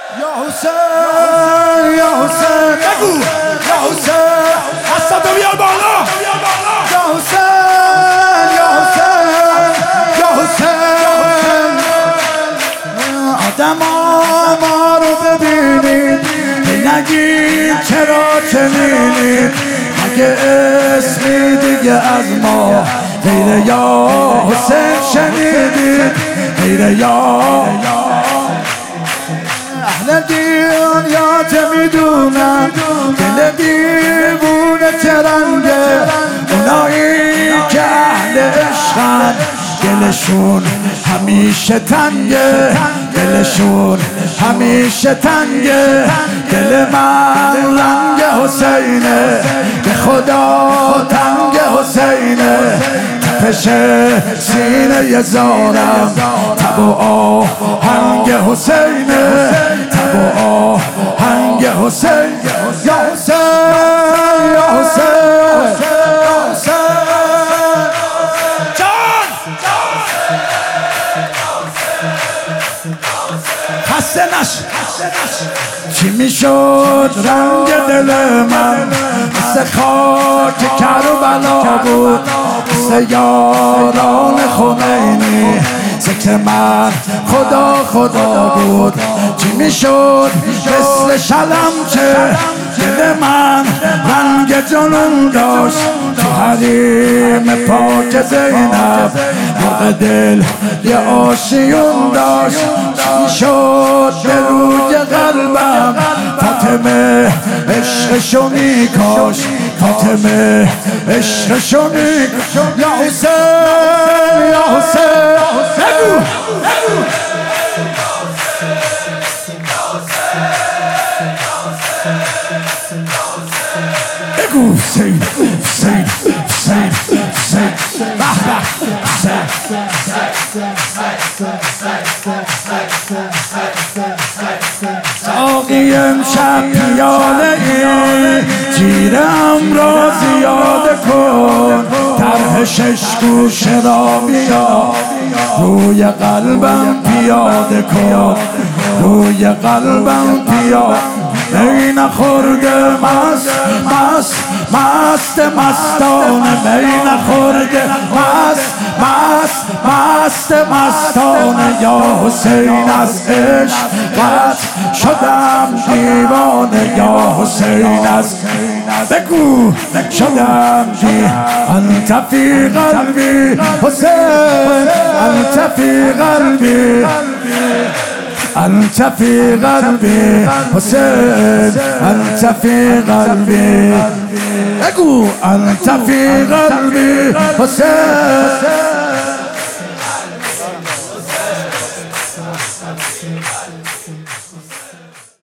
یا حسین یا حسین بگو یا حسین حسن بیار بالا یا حسین یا حسین یا حسین آدم ما رو ببینید نگید چرا چنینید مگه اسمی دیگه از ما غیر یا حسین شنیدید غیر یا اهل دنیا چه میدونن دل دیوونه ترنگه اونایی که اهل عشقن دلشون همیشه تنگه دلشون همیشه تنگه دل من رنگ حسینه به خدا تنگ حسینه تپش سینه زارم تب و آهنگ حسینه تب و آهنگ حسین یا حسین یا حسین خسته نشد چی میشد رنگ دل من مثل خاک کربلا بود مثل یاران خمینی ذکر من خدا خدا بود چی میشد مثل شلمچه دل من رنگ جنون داشت تو حریم پاک زینب مرغ دل یه آشیون داشت چی شد به روی قلبم فاطمه عشقشو میکاش فاطمه عشقشو میکاش یا حسین یا حسین بگو بگو حسین حسین حسین حسین ساقی امشب پیاله ای جیرم را زیاده کن طرح شش گوشه را بیا روی قلبم پیاده کن روی قلبم پیاده می نخورده مست مست مست مستانه می نخورده مست مست مست مستانه یا حسین از عشقت شدم دیوانه یا حسین از بگو شدم انت فی قلبی حسین انت فی قلبی انت فی قلبی حسین انت فی قلبی بگو انت فی قلبی حسین